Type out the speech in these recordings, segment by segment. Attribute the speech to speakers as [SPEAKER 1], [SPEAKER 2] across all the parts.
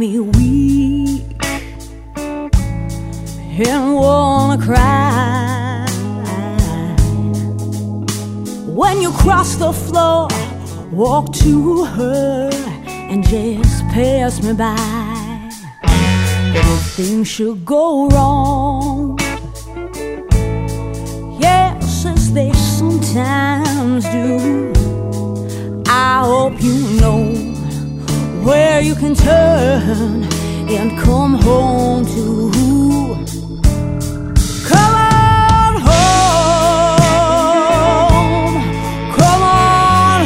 [SPEAKER 1] me weak and wanna cry. When you cross the floor, walk to her and just pass me by. But if things should go wrong, yes, as they sometimes do, I hope you know where you can turn and come home to. Come on home, come on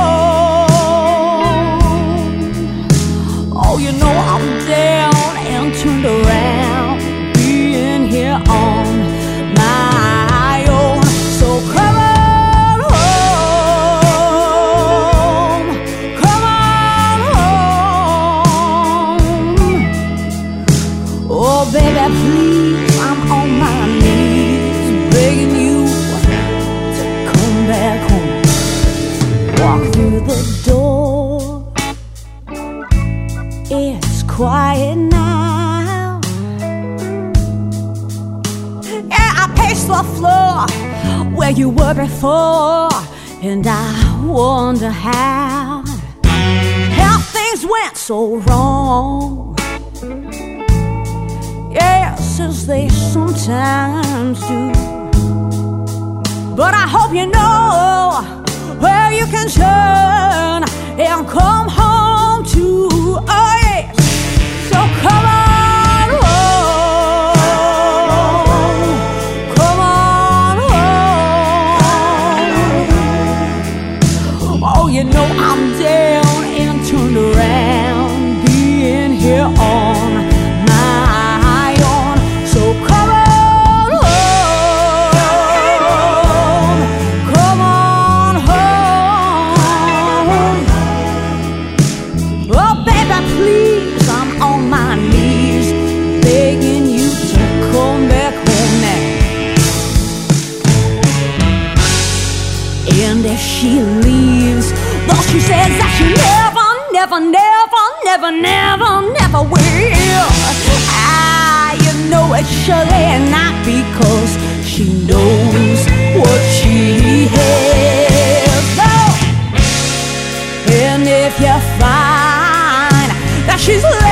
[SPEAKER 1] home. Oh, you know I'm down and turned around, being here on my own. So come on home, come on home. Oh baby, please, I'm on my knees begging you to come back home. Walk through the door, it's quiet now. Yeah, I pace the floor where you were before, and I wonder how things went so wrong. Yes, as they sometimes do. But I hope you know where you can turn and come home to. Oh yes, so come on home, come on home. Oh, you know I'm down and turned around, being here on my own. So come on home, come on home. Oh baby, please, I'm on my knees begging you to come back home now. And as she leaves, though she says that she never, never, never, never, never, never will, you know it's surely not because she knows what she has. Oh. And if you find that she's